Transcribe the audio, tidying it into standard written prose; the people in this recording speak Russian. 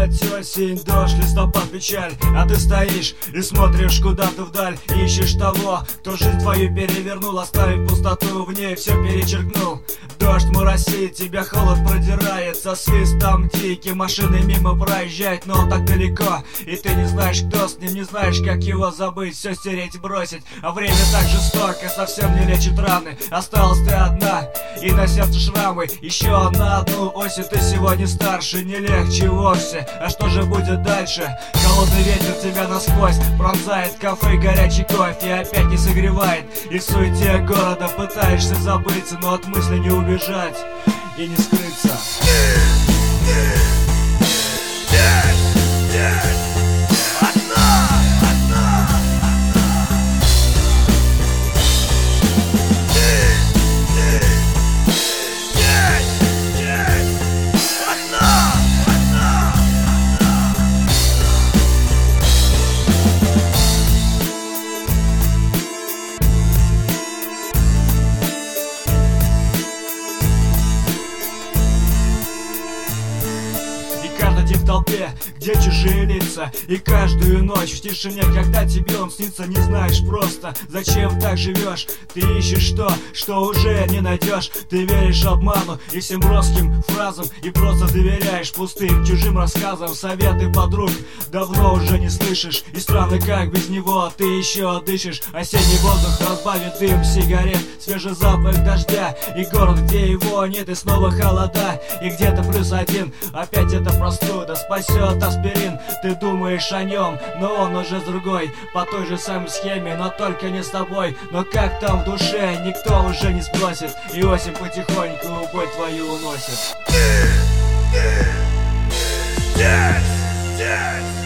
Опять осень, дождь, листопад, печаль. А ты стоишь и смотришь куда-то вдаль. Ищешь того, кто жизнь твою перевернул, оставив пустоту в ней, все перечеркнул. Дождь моросит, тебя холод продирает. Со свистом дикий машины мимо проезжают, но он так далеко, и ты не знаешь, кто с ним, не знаешь, как его забыть, все стереть и бросить. А время так жестоко, совсем не лечит раны. Осталась ты одна, и на сердце шрамы. Еще на одну осень ты сегодня старше, не легче вовсе. А что же будет дальше? Холодный ветер тебя насквозь пронзает, кафе горячий кофе опять не согревает. И в суете города пытаешься забыться, но от мысли не убежать и не скрыться. В толпе, где чужие лица. И каждую ночь в тишине, когда тебе он снится, не знаешь просто, зачем так живешь. Ты ищешь то, что уже не найдешь. Ты веришь обману и всем броским фразам, и просто доверяешь пустым чужим рассказам. Советы подруг давно уже не слышишь, и странно, как без него ты еще дышишь. Осенний воздух разбавит дым сигарет, свежий запах дождя, и город, где его нет, и снова холода. И где-то +1, опять это простуда. Спасет аспирин, ты думаешь о нем, но он уже с другой, по той же самой схеме, но только не с тобой. Но как там в душе, никто уже не спросит, и осень потихоньку боль твою уносит.